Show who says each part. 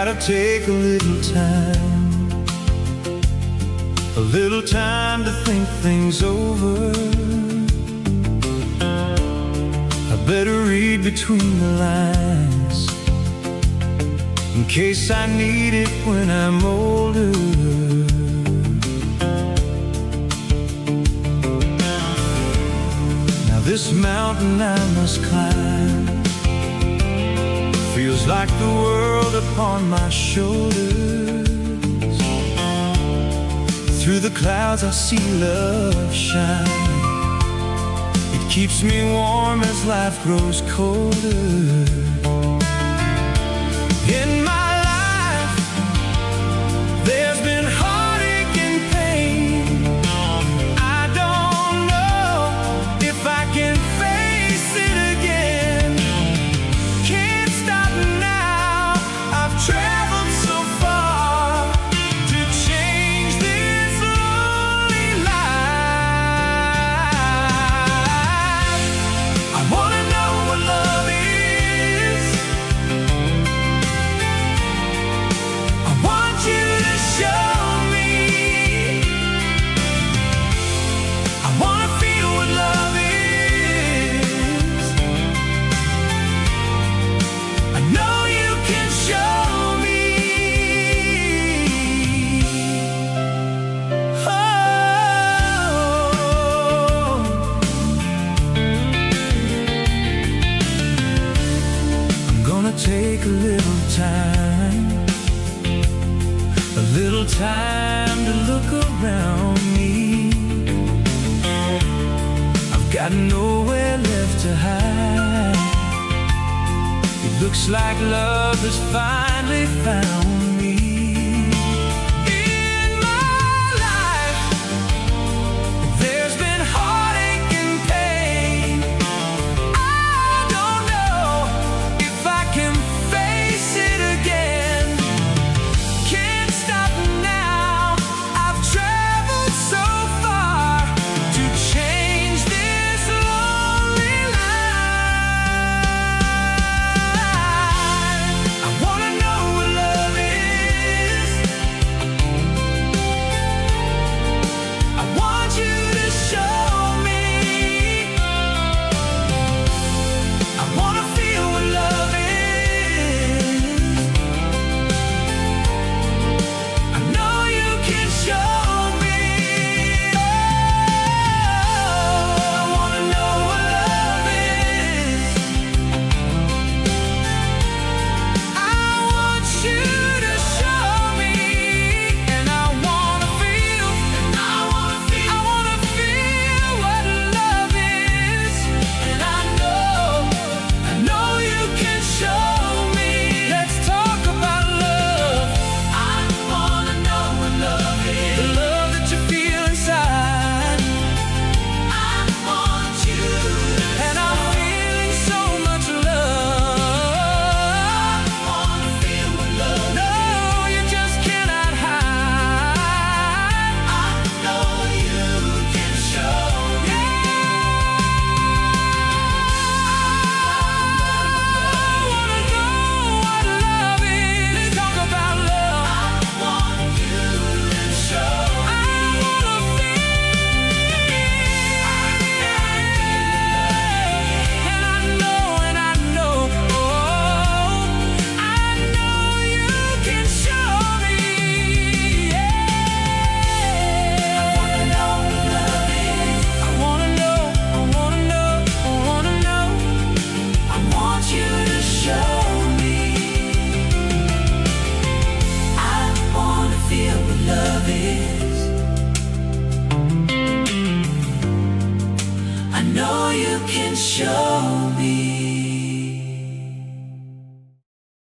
Speaker 1: gotta take a little time to think things over. I better read between the lines in case I need it when I'm older. Now this mountain I must climb feels like the world upon my shoulders. Through the clouds I see love shine. It keeps me warm as life grows colder. In my life there's been heartache and pain. I don't know if I can face it again. Can't stop now, I've traveled so far to change this lonely life. I wanna know what love is. I want you to show me. I wanna feel what love is. I know you can show me. Oh, I'm gonna take a little time to look around me. I've got nowhere left to hide. It looks like love has finally found